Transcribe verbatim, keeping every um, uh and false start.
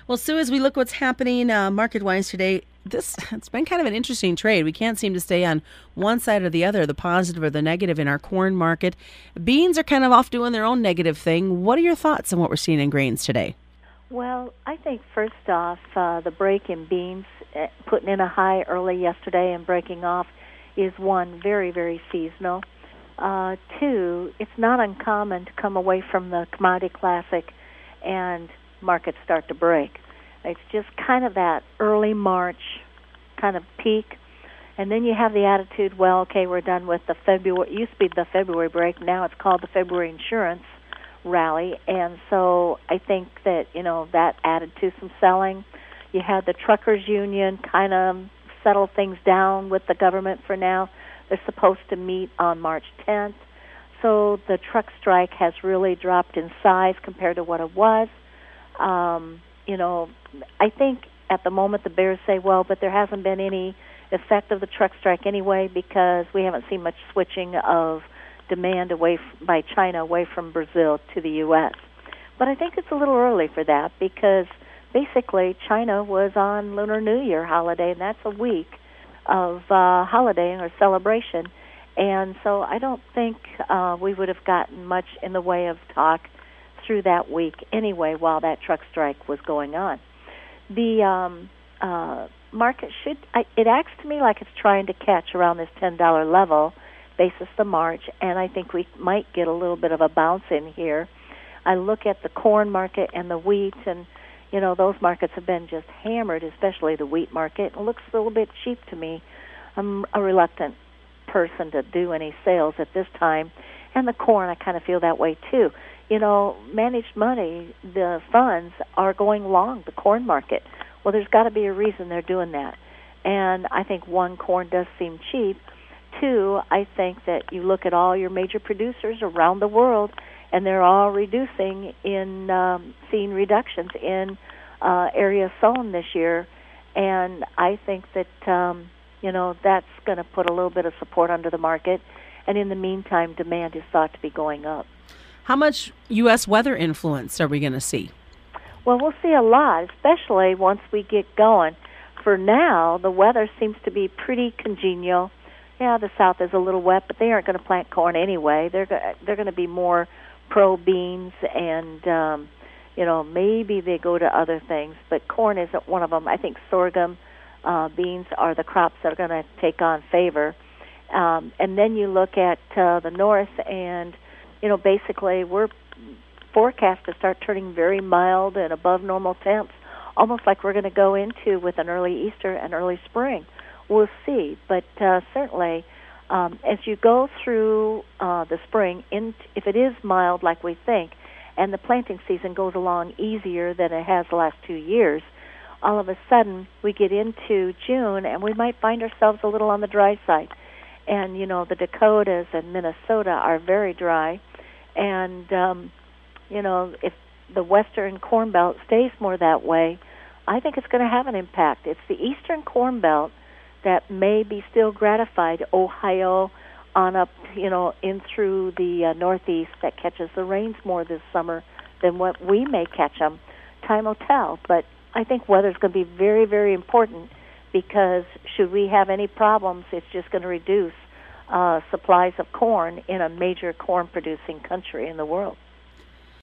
Well, Sue, as we look what's happening uh, market-wise today, this it's been kind of an interesting trade. We can't seem to stay on one side or the other, the positive or the negative in our corn market. Beans are kind of off doing their own negative thing. What are your thoughts on what we're seeing in grains today? Well, I think first off, uh, the break in beans, uh, putting in a high early yesterday and breaking off, is one, very, very seasonal. Uh, two, it's not uncommon to come away from the commodity classic and markets start to break. It's just kind of that early March kind of peak. And then you have the attitude, well, okay, we're done with the February, it used to be the February break, now it's called the February insurance rally. And so I think that, you know, that added to some selling. You had the truckers union kind of settle things down with the government for now. They're supposed to meet on March tenth. So the truck strike has really dropped in size compared to what it was. Um, you know, I think at the moment the bears say, well, but there hasn't been any effect of the truck strike anyway because we haven't seen much switching of demand away f- by China away from Brazil to the U S. But I think it's a little early for that because basically China was on Lunar New Year holiday, and that's a week of uh, holiday or celebration. And so I don't think uh, we would have gotten much in the way of talk through that week anyway while that truck strike was going on. The um, uh, market should, I, it acts to me like it's trying to catch around this ten dollar level basis the March, and I think we might get a little bit of a bounce in here. I look at the corn market and the wheat, and, you know, those markets have been just hammered, especially the wheat market. It looks a little bit cheap to me. I'm a reluctant person to do any sales at this time. And the corn, I kind of feel that way too. You know, managed money, the funds are going long the corn market. Well, there's got to be a reason they're doing that. And I think, one, corn does seem cheap. Two, I think that you look at all your major producers around the world, and they're all reducing in, um, seeing reductions in uh, area sown this year. And I think that, um, you know, that's going to put a little bit of support under the market. And in the meantime, demand is thought to be going up. How much U S weather influence are we going to see? Well, we'll see a lot, especially once we get going. For now, the weather seems to be pretty congenial. Yeah, the South is a little wet, but they aren't going to plant corn anyway. They're go- they're going to be more pro beans, and um, you know, maybe they go to other things, but corn isn't one of them. I think sorghum, uh, beans are the crops that are going to take on favor. Um, and then you look at uh, the north, and you know, basically we're forecast to start turning very mild and above normal temps, almost like we're going to go into with an early Easter and early spring. We'll see, but uh, certainly um, as you go through uh, the spring, in, if it is mild like we think, and the planting season goes along easier than it has the last two years, all of a sudden we get into June and we might find ourselves a little on the dry side. And, you know, the Dakotas and Minnesota are very dry, and, um, you know, if the western corn belt stays more that way, I think it's going to have an impact. It's the eastern corn belt that may be still gratified, Ohio on up, you know, in through the uh, northeast, that catches the rains more this summer than what we may catch them. Time will tell, but I think weather's going to be very, very important because should we have any problems, it's just going to reduce uh, supplies of corn in a major corn-producing country in the world.